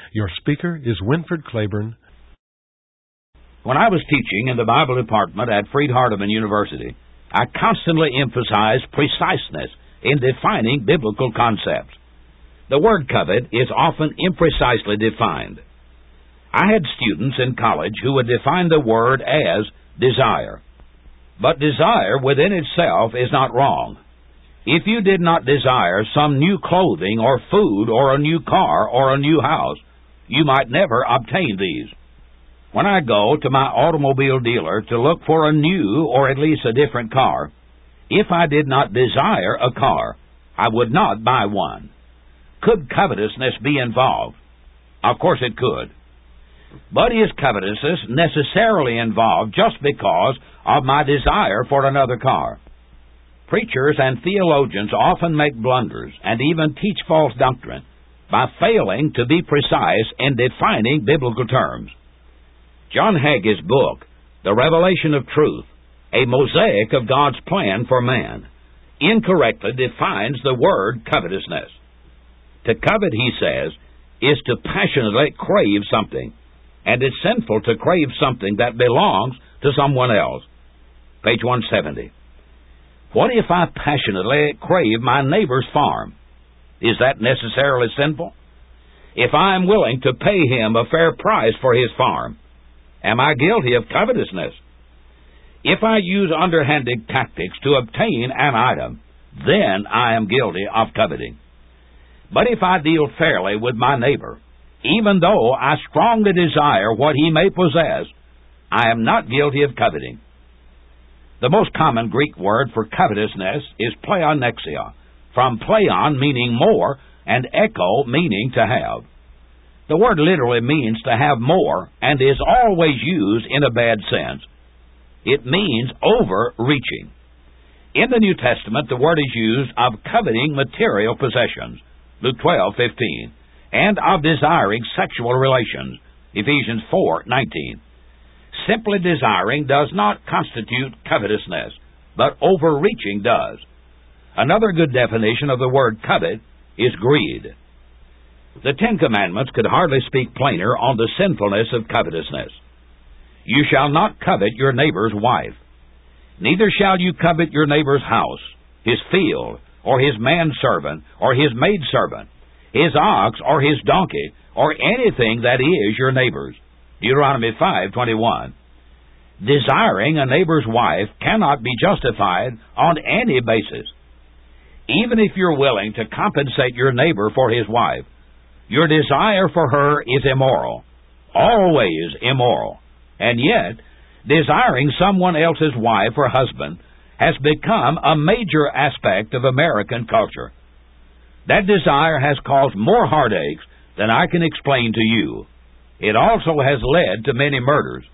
Your speaker is Winford Claiborne. When I was teaching in the Bible department at Freed-Hardeman University, I constantly emphasized preciseness in defining biblical concepts. The word covet is often imprecisely defined. I had students in college who would define the word as desire. But desire within itself is not wrong. If you did not desire some new clothing or food or a new car or a new house, you might never obtain these. When I go to my automobile dealer to look for a new or at least a different car, if I did not desire a car, I would not buy one. Could covetousness be involved? Of course it could. But is covetousness necessarily involved just because of my desire for another car? Preachers and theologians often make blunders and even teach false doctrine by failing to be precise in defining biblical terms. John Hagee's book, The Revelation of Truth, a mosaic of God's plan for man, incorrectly defines the word covetousness. To covet, he says, is to passionately crave something, and it's sinful to crave something that belongs to someone else. Page 170. What if I passionately crave my neighbor's farm? Is that necessarily sinful? If I am willing to pay him a fair price for his farm, am I guilty of covetousness? If I use underhanded tactics to obtain an item, then I am guilty of coveting. But if I deal fairly with my neighbor, even though I strongly desire what he may possess, I am not guilty of coveting. The most common Greek word for covetousness is pleonexia, from pleon meaning more and echo meaning to have. The word literally means to have more and is always used in a bad sense. It means overreaching. In the New Testament, the word is used of coveting material possessions, Luke 12:15, and of desiring sexual relations, Ephesians 4:19. Simply desiring does not constitute covetousness, but overreaching does. Another good definition of the word covet is greed. The Ten Commandments could hardly speak plainer on the sinfulness of covetousness. You shall not covet your neighbor's wife. Neither shall you covet your neighbor's house, his field, or his manservant, or his maidservant, his ox, or his donkey, or anything that is your neighbor's. Deuteronomy 5:21. Desiring a neighbor's wife cannot be justified on any basis. Even if you're willing to compensate your neighbor for his wife, your desire for her is immoral, always immoral. And yet, desiring someone else's wife or husband has become a major aspect of American culture. That desire has caused more heartaches than I can explain to you. It also has led to many murders.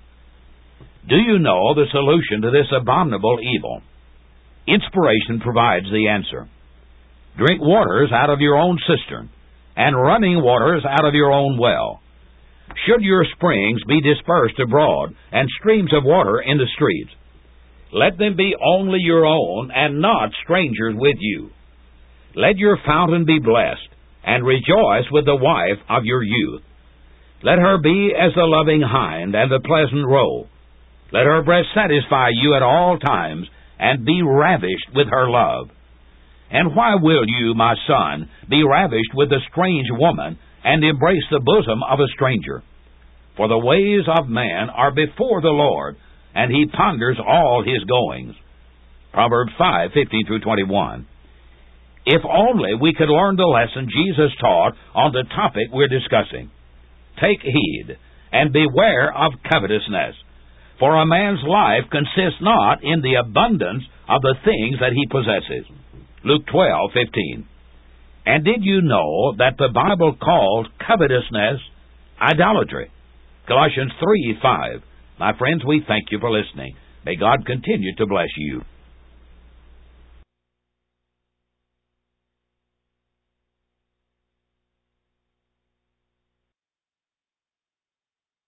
Do you know the solution to this abominable evil? Inspiration provides the answer. Drink waters out of your own cistern, and running waters out of your own well. Should your springs be dispersed abroad, and streams of water in the streets, let them be only your own, and not strangers with you. Let your fountain be blessed, and rejoice with the wife of your youth. Let her be as the loving hind and the pleasant roe. Let her breast satisfy you at all times, and be ravished with her love. And why will you, my son, be ravished with a strange woman, and embrace the bosom of a stranger? For the ways of man are before the Lord, and he ponders all his goings. Proverbs 5:15-21. If only we could learn the lesson Jesus taught on the topic we're discussing. Take heed, and beware of covetousness, for a man's life consists not in the abundance of the things that he possesses. Luke 12:15. And did you know that the Bible calls covetousness idolatry? Colossians 3:5. My friends, we thank you for listening. May God continue to bless you.